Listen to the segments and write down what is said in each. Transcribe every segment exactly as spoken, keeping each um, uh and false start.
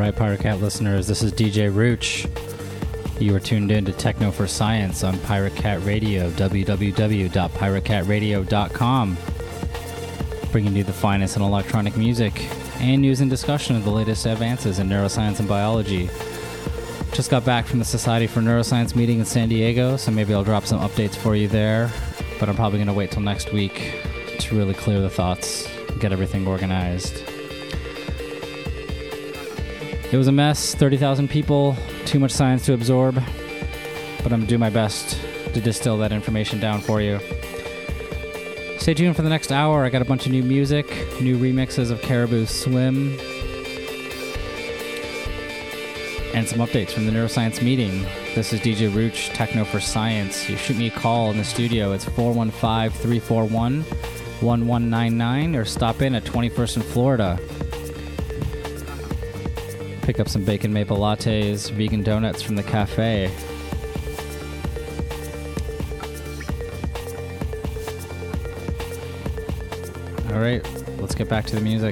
Hi, Pirate Cat listeners. This is D J Rooch. You are tuned in to Techno for Science on Pirate Cat Radio, w w w dot pirate cat radio dot com. Bringing you the finest in electronic music and news and discussion of the latest advances in neuroscience and biology. Just got back from the Society for Neuroscience meeting in San Diego, so maybe I'll drop some updates for you there. But I'm probably going to wait till next week to really clear the thoughts, get everything organized. It was a mess, thirty thousand people, too much science to absorb, but I'm going to do my best to distill that information down for you. Stay tuned for the next hour. I got a bunch of new music, new remixes of Caribou Swim, and some updates from the Neuroscience meeting. This is D J Rooch, Techno for Science. You shoot me a call in the studio. It's four one five, three four one, one one nine nine, or stop in at twenty-first in Florida. Pick up some bacon maple lattes, vegan donuts from the cafe. All right, let's get back to the music.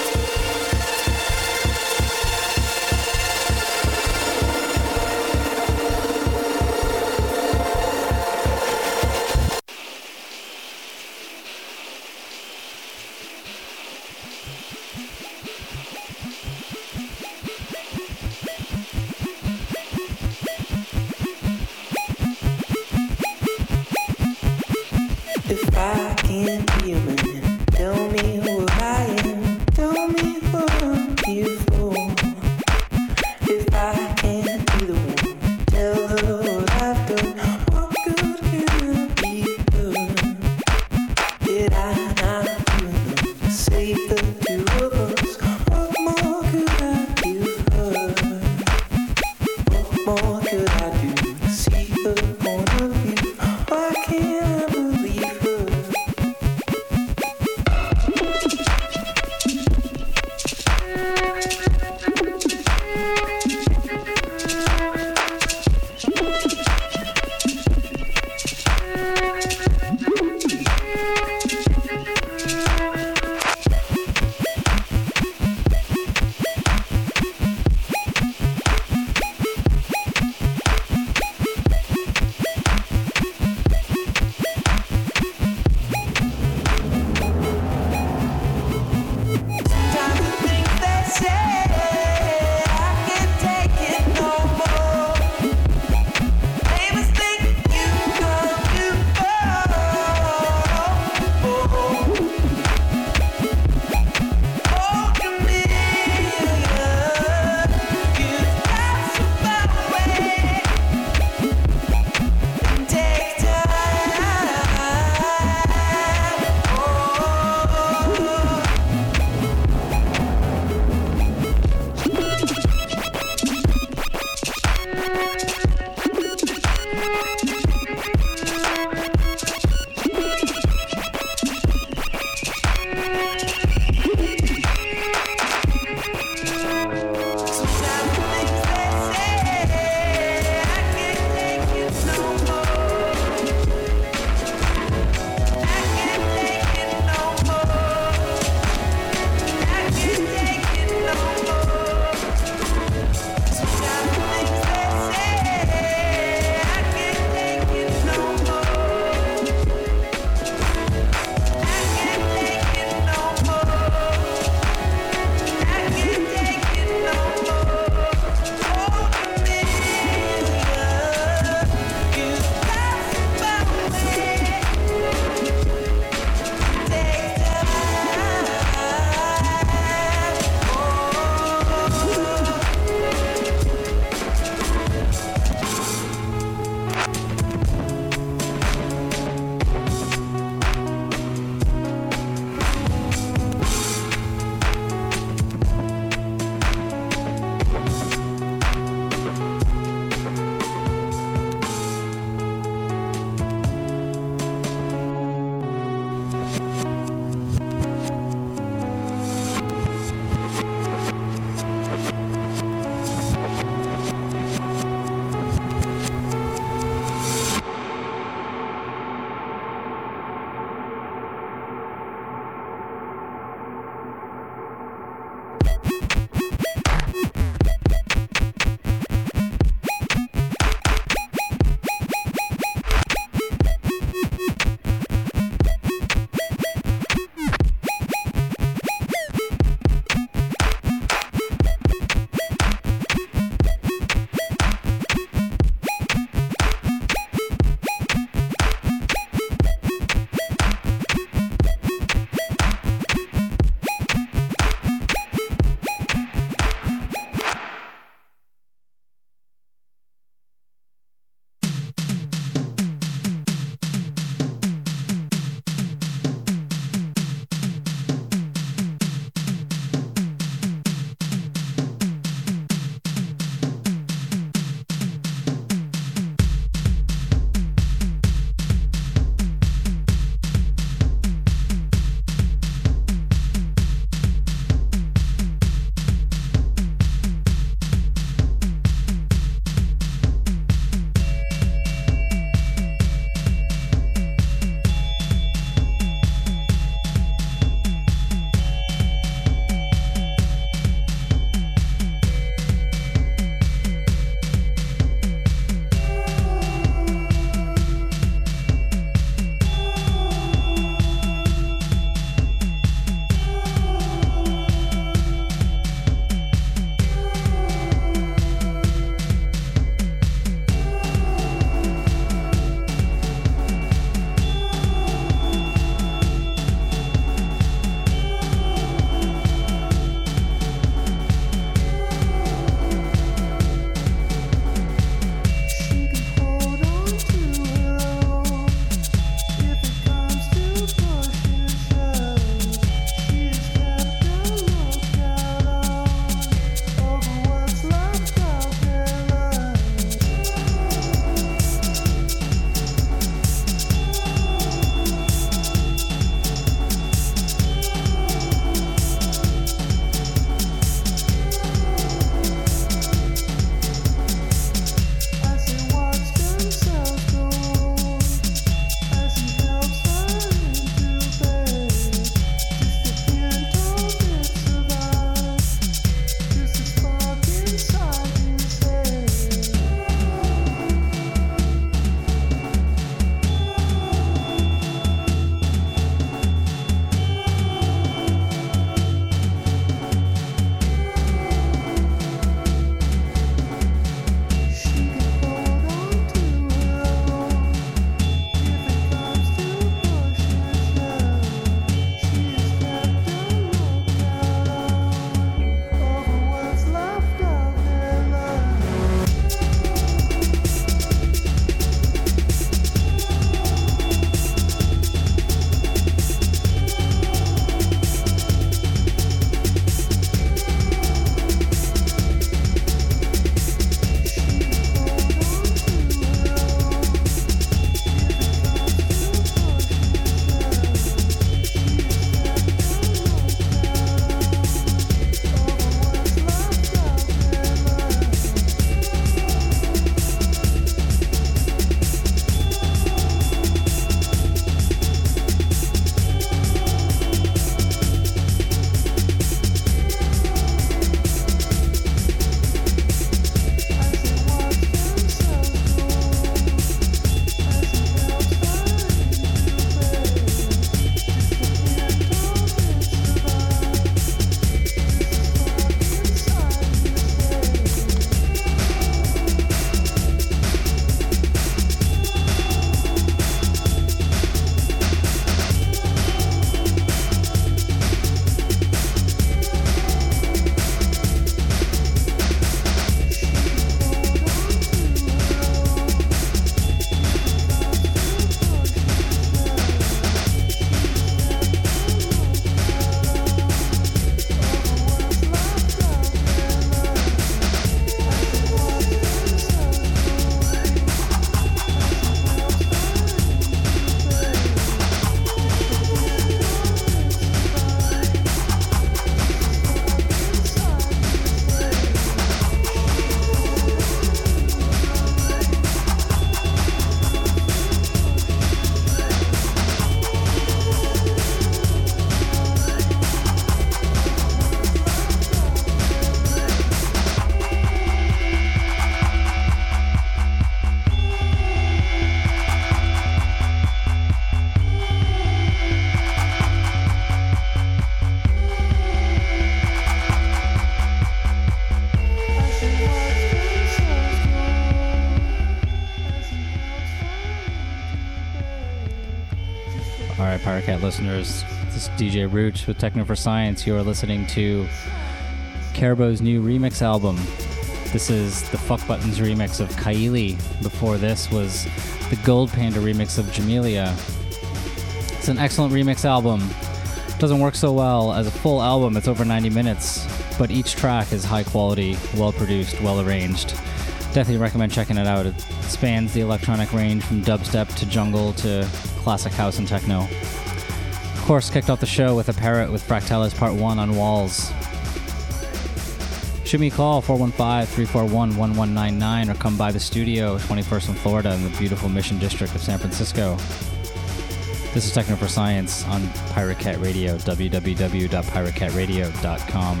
Alright, PyroCat listeners, this is D J Rooch with Techno for Science. You are listening to Carbo's new remix album. This is the Fuck Buttons remix of Kaili. Before this was the Gold Panda remix of Jamelia. It's an excellent remix album. It doesn't work so well as a full album. It's over ninety minutes, but each track is high quality, well produced, well arranged. Definitely recommend checking it out. It spans the electronic range from dubstep to jungle to classic house and techno. Of course, kicked off the show with a parrot with Fractalis Part one on Walls. Shoot me a call, four one five, three four one, one one nine nine, or come by the studio, twenty-first and Florida in the beautiful Mission District of San Francisco. This is Techno for Science on PyroCat Radio, w w w dot pyrocat radio dot com.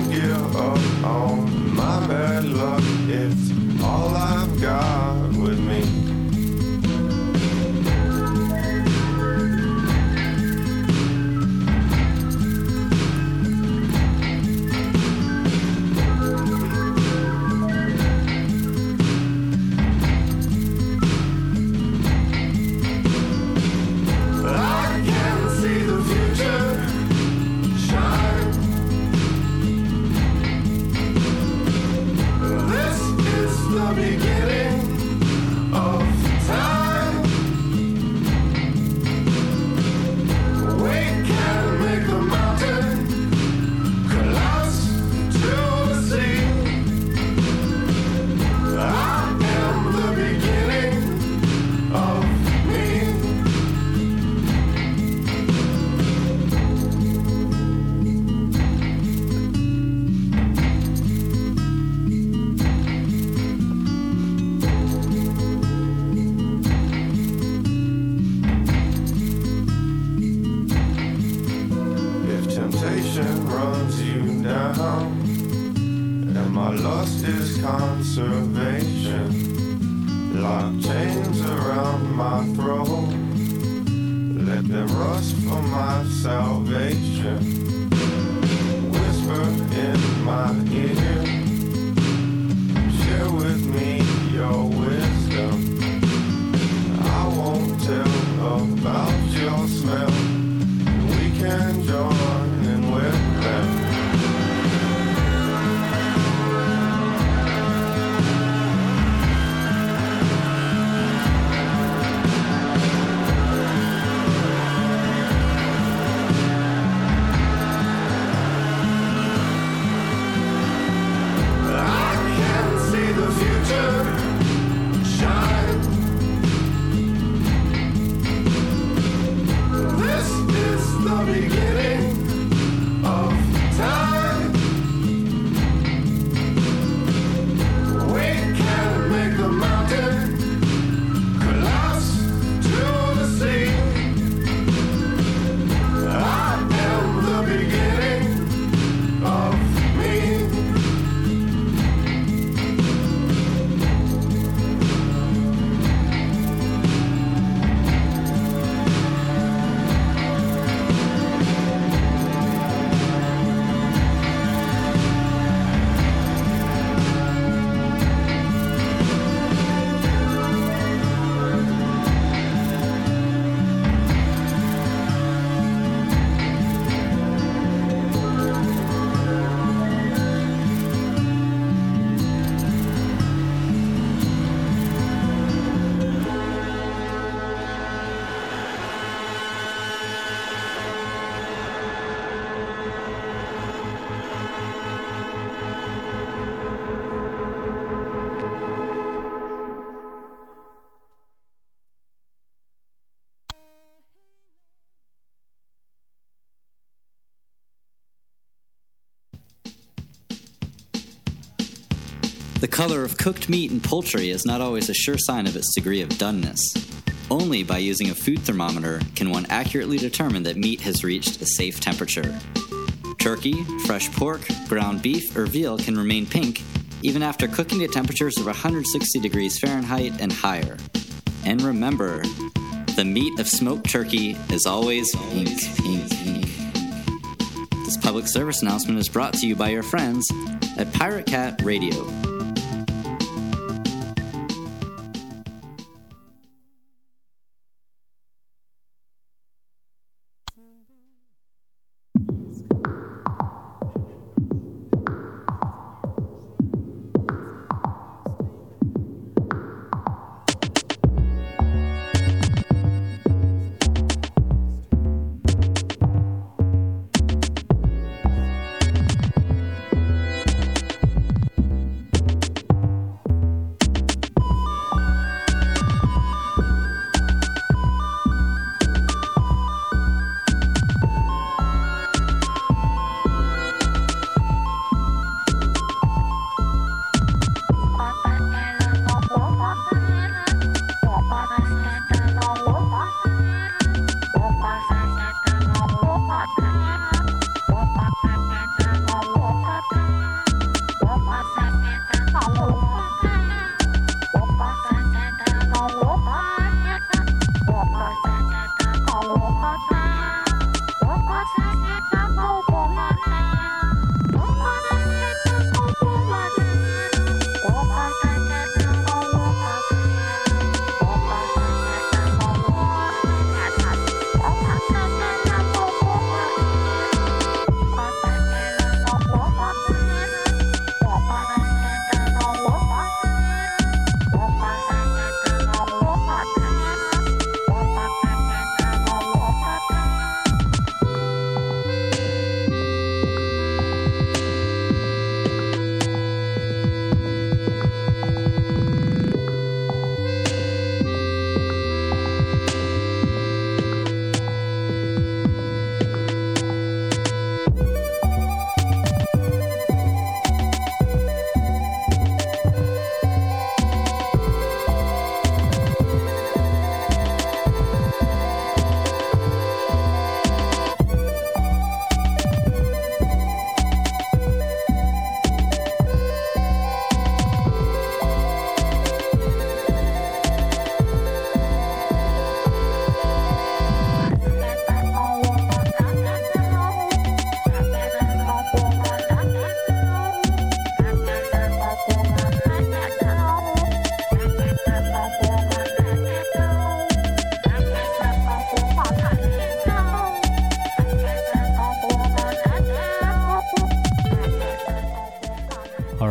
give up on my bad luck. It's all I've got with me. The color of cooked meat and poultry is not always a sure sign of its degree of doneness. Only by using a food thermometer can one accurately determine that meat has reached a safe temperature. Turkey, fresh pork, ground beef, or veal can remain pink even after cooking at temperatures of one hundred sixty degrees Fahrenheit and higher. And remember, the meat of smoked turkey is always pink, pink, pink. This public service announcement is brought to you by your friends at Pirate Cat Radio.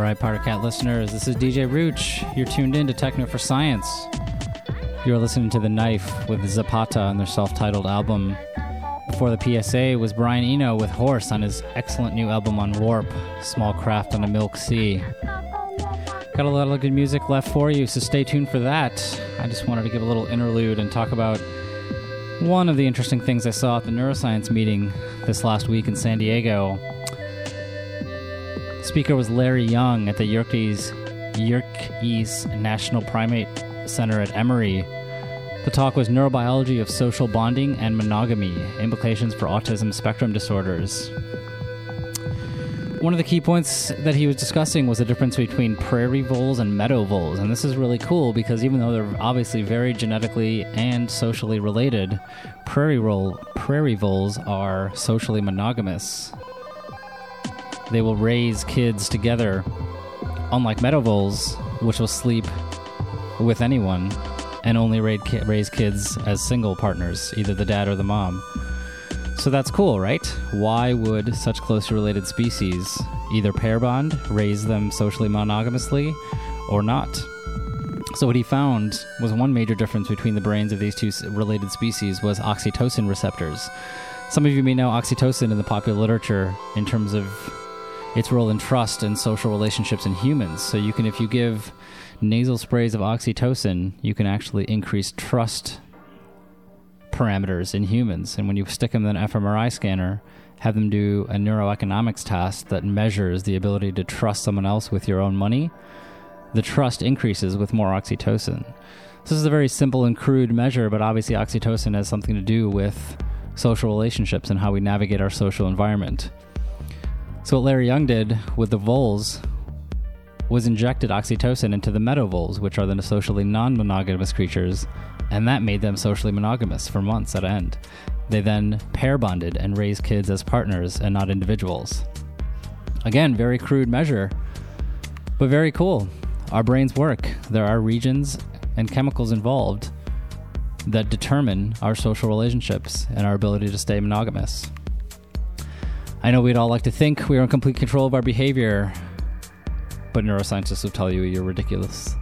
right, Pirate Cat listeners, this is D J Rooch. You're tuned in to Techno for Science. You're listening to The Knife with Zapata on their self-titled album. Before the P S A was Brian Eno with Horse on his excellent new album on Warp, Small Craft on a Milk Sea. Got a lot of good music left for you, so stay tuned for that. I just wanted to give a little interlude and talk about one of the interesting things I saw at the neuroscience meeting this last week in San Diego. The speaker was Larry Young at the Yerkes, Yerkes National Primate Center at Emory. The talk was Neurobiology of Social Bonding and Monogamy, Implications for Autism Spectrum Disorders. One of the key points that he was discussing was the difference between prairie voles and meadow voles, and this is really cool because even though they're obviously very genetically and socially related, prairie, roll, prairie voles are socially monogamous. They will raise kids together, unlike meadow voles, which will sleep with anyone and only raise kids as single partners, either the dad or the mom. So that's cool, right? Why would such closely related species either pair bond, raise them socially monogamously, or not? So what he found was one major difference between the brains of these two related species was oxytocin receptors. Some of you may know oxytocin in the popular literature in terms of its role in trust and social relationships in humans. So you can, if you give nasal sprays of oxytocin, you can actually increase trust parameters in humans. And when you stick them in an fMRI scanner, have them do a neuroeconomics test that measures the ability to trust someone else with your own money, the trust increases with more oxytocin. This is a very simple and crude measure, but obviously oxytocin has something to do with social relationships and how we navigate our social environment. So what Larry Young did with the voles was injected oxytocin into the meadow voles, which are the socially non-monogamous creatures, and that made them socially monogamous for months at end. They then pair bonded and raised kids as partners and not individuals. Again, very crude measure, but very cool. Our brains work. There are regions and chemicals involved that determine our social relationships and our ability to stay monogamous. I know we'd all like to think we are in complete control of our behavior, but neuroscientists will tell you you're ridiculous.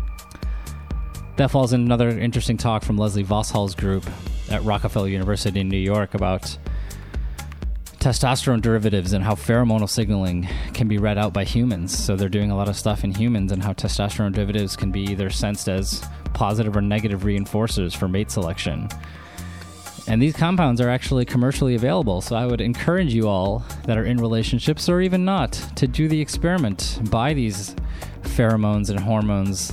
That falls in another interesting talk from Leslie Vosshall's group at Rockefeller University in New York about testosterone derivatives and how pheromonal signaling can be read out by humans. So they're doing a lot of stuff in humans and how testosterone derivatives can be either sensed as positive or negative reinforcers for mate selection. And these compounds are actually commercially available, so I would encourage you all that are in relationships or even not to do the experiment. Buy these pheromones and hormones,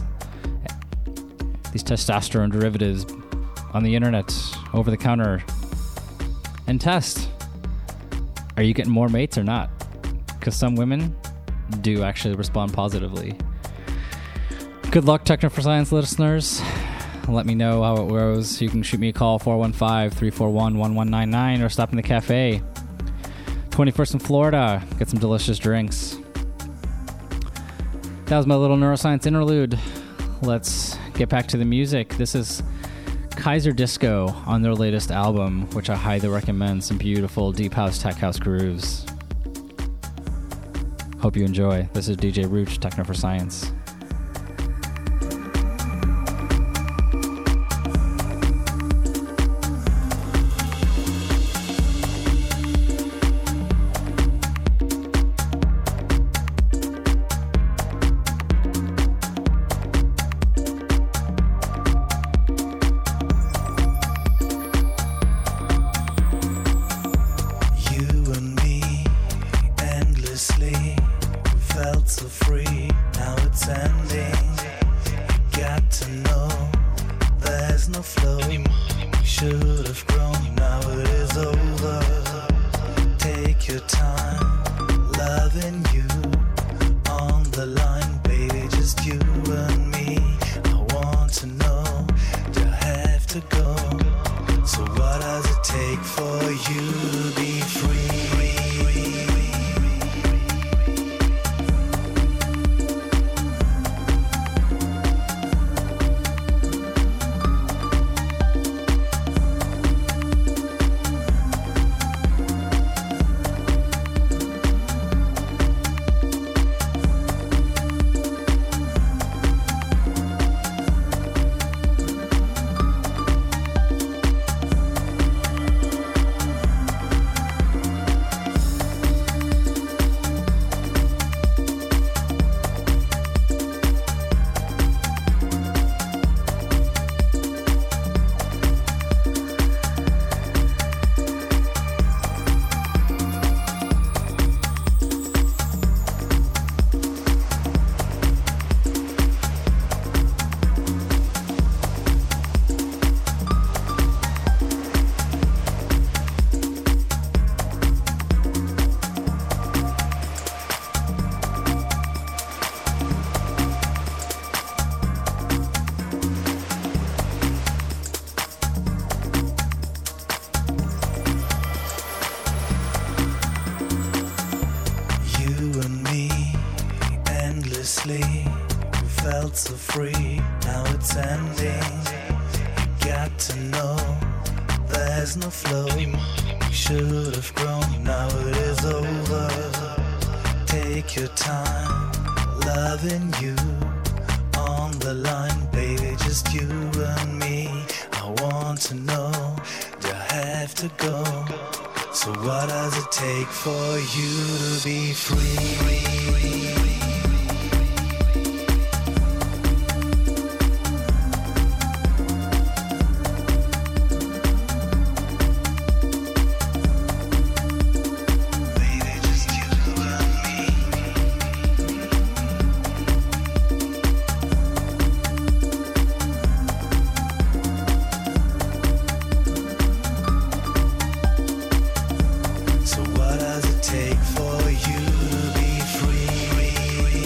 these testosterone derivatives on the internet, over the counter, and test. Are you getting more mates or not? Because some women do actually respond positively. Good luck, Techno for Science listeners. Let me know how it goes. You can shoot me a call, four one five, three four one, one one nine nine, or stop in the cafe. twenty-first in Florida. Get some delicious drinks. That was my little neuroscience interlude. Let's get back to the music. This is Kaiser Disco on their latest album, which I highly recommend. Some beautiful deep house, tech house grooves. Hope you enjoy. This is D J Rooch, Techno for Science. felt so free, now it's ending. You got to know there's no flow. You should have grown, now it is over. Take your time, loving you. On the line, baby, just you and me. I want to know, do I have to go? So what does it take for you to be free? Take for you to be free.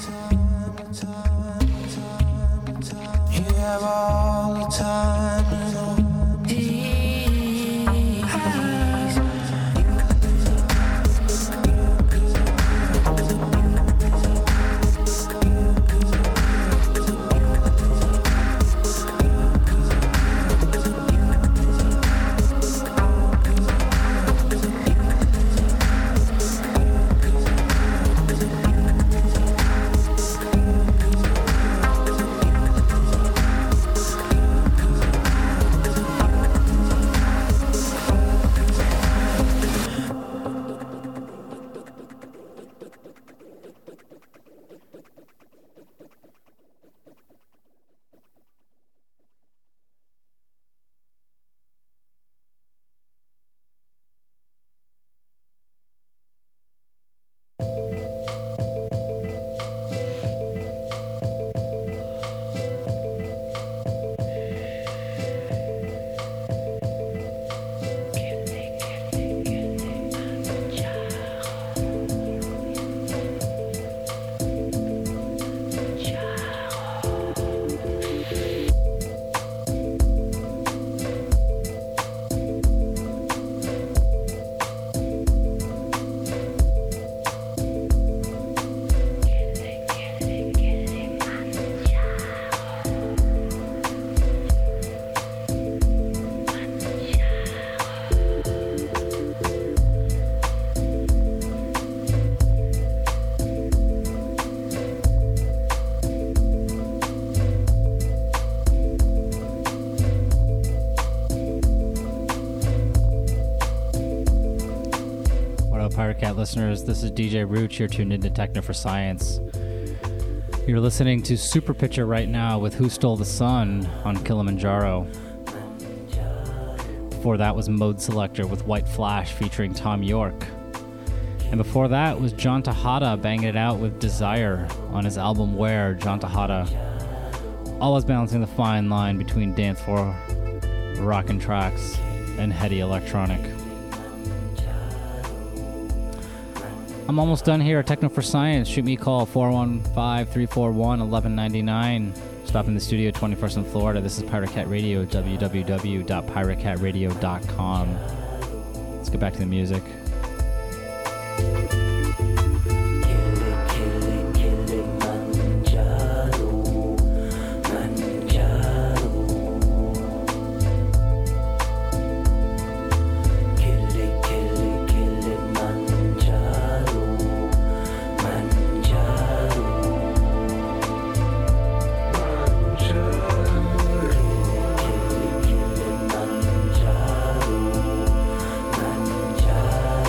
You have all the time in the world. Cat listeners, this is D J Rooch. You're tuned into Techno for Science. You're listening to Super Pitcher right now with Who Stole the Sun on Kilimanjaro. Before that was Mode Selector with White Flash featuring Tom York. And before that was John Tejada banging it out with Desire on his album Where. John Tejada always balancing the fine line between dance floor rockin' tracks and heady electronic. I'm almost done here at Techno for Science. Shoot me a call, four one five, three four one, one one nine nine. Stop in the studio, twenty-first in Florida. This is Pirate Cat Radio, w w w dot pirate cat radio dot com. Let's get back to the music. Manjaro,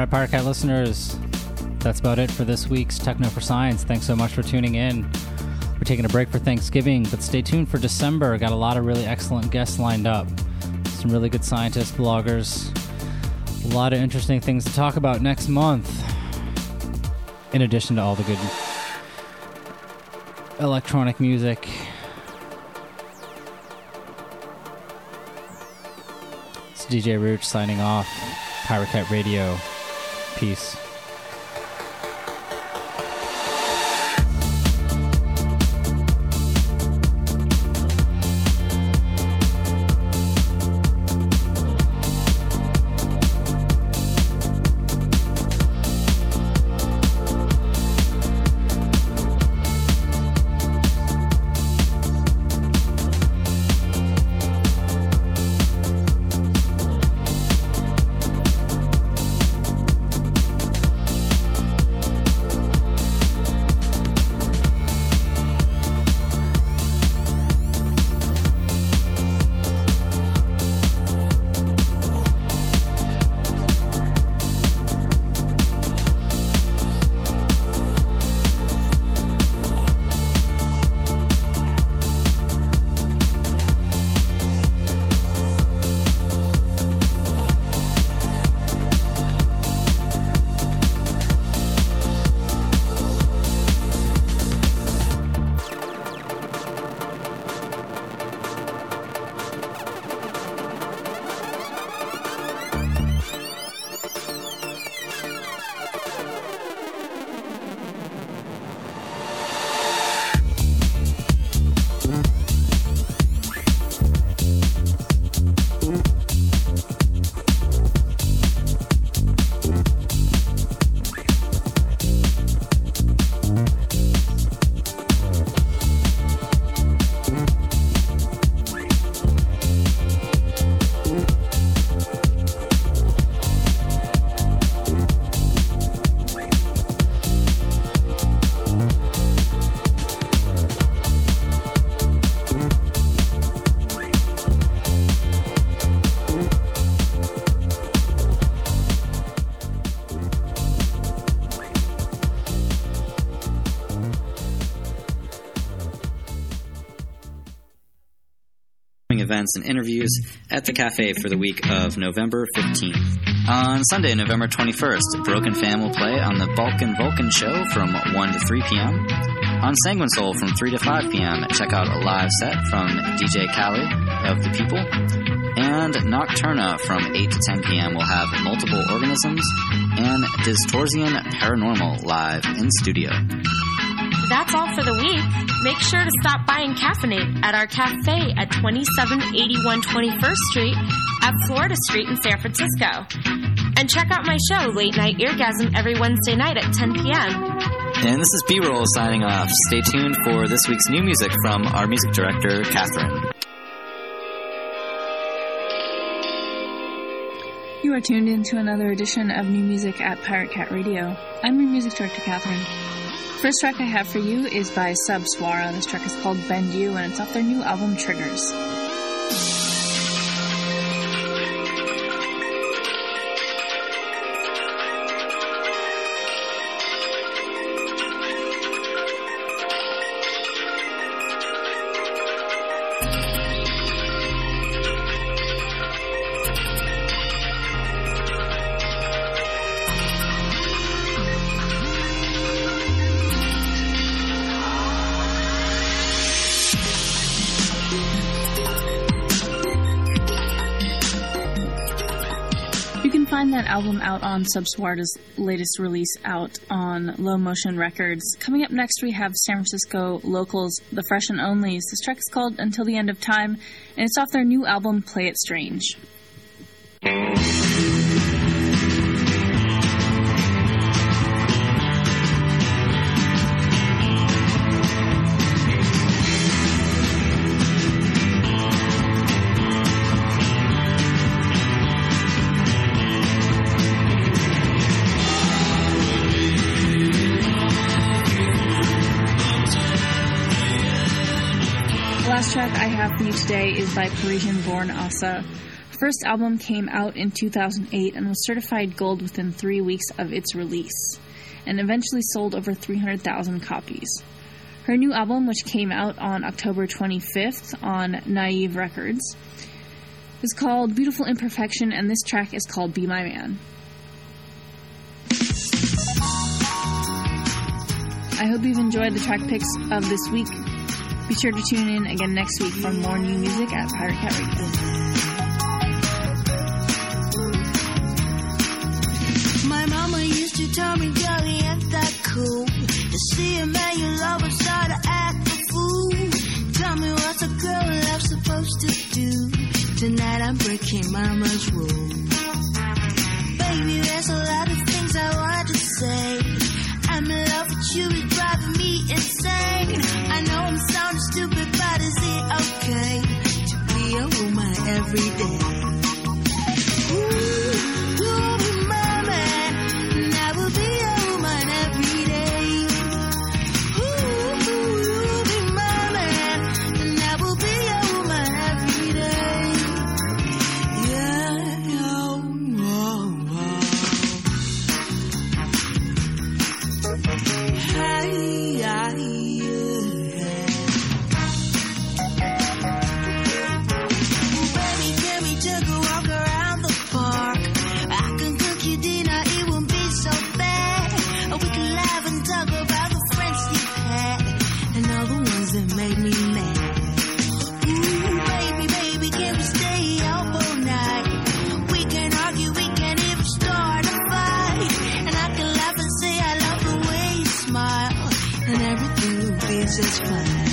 right, Pirate Cat listeners, that's about it for this week's Techno for Science. Thanks so much for tuning in. We're taking a break for Thanksgiving, but stay tuned for December. Got a lot of really excellent guests lined up. Some really good scientists, bloggers. A lot of interesting things to talk about next month. In addition to all the good electronic music. It's D J Rooch signing off. Pirate Cat Radio. Peace. Events and interviews at the cafe for the week of November fifteenth. On Sunday, November twenty-first, Broken Fan will play on the Balkan Vulcan show from one to three p.m. On Sanguine Soul from three to five p.m. check out a live set from D J Khaled of The People. And Nocturna from eight to ten p.m. will have Multiple Organisms and Distorsion Paranormal live in studio. That's all for the week. Make sure to stop by and caffeinate at our cafe at twenty-seven eighty-one twenty-first Street at Florida Street in San Francisco. And check out my show, Late Night Eargasm, every Wednesday night at ten p.m. And this is B-Roll signing off. Stay tuned for this week's new music from our music director, Catherine. You are tuned in to another edition of New Music at Pirate Cat Radio. I'm your music director, Catherine. First track I have for you is by Subswara. This track is called Bend You, and it's off their new album, Triggers. Find that album out on Subswara's latest release out on Low Motion Records. Coming up next, we have San Francisco locals, The Fresh and Onlys. This track is called Until the End of Time, and it's off their new album, Play It Strange. Last track I have for you today is by Parisian-born Asa first album came out in two thousand eight and was certified gold within three weeks of its release, and eventually sold over three hundred thousand copies. Her new album, which came out on October twenty-fifth on Naive Records, is called Beautiful Imperfection, and this track is called Be My Man. I hope you've enjoyed the track picks of this week. Be sure to tune in again next week for more new music at Pirate Cat Radio. My mama used to tell me, girl, he ain't that cool. To see a man you love and start to act a fool. Tell me what's a girl love supposed to do. Tonight I'm breaking mama's rule. Baby, there's a lot of things I want to say. I'm in love with you, it's driving me insane. I know I'm sounding stupid, but is it okay to be a woman every day? Ooh, you'll be my man, and I will be a woman every day. Ooh, you'll be my man, and I will be a woman every day. Yeah, oh, oh, oh. Hey, yeah, yeah. Baby, can we take a walk around the park? I can cook you dinner, it won't be so bad. We can laugh and talk about the friends you've had and all the ones that made me mad. Ooh, baby, baby, can we stay up all night? We can argue, we can even start a fight, and I can laugh and say I love the way you smile, and everything will be just fine.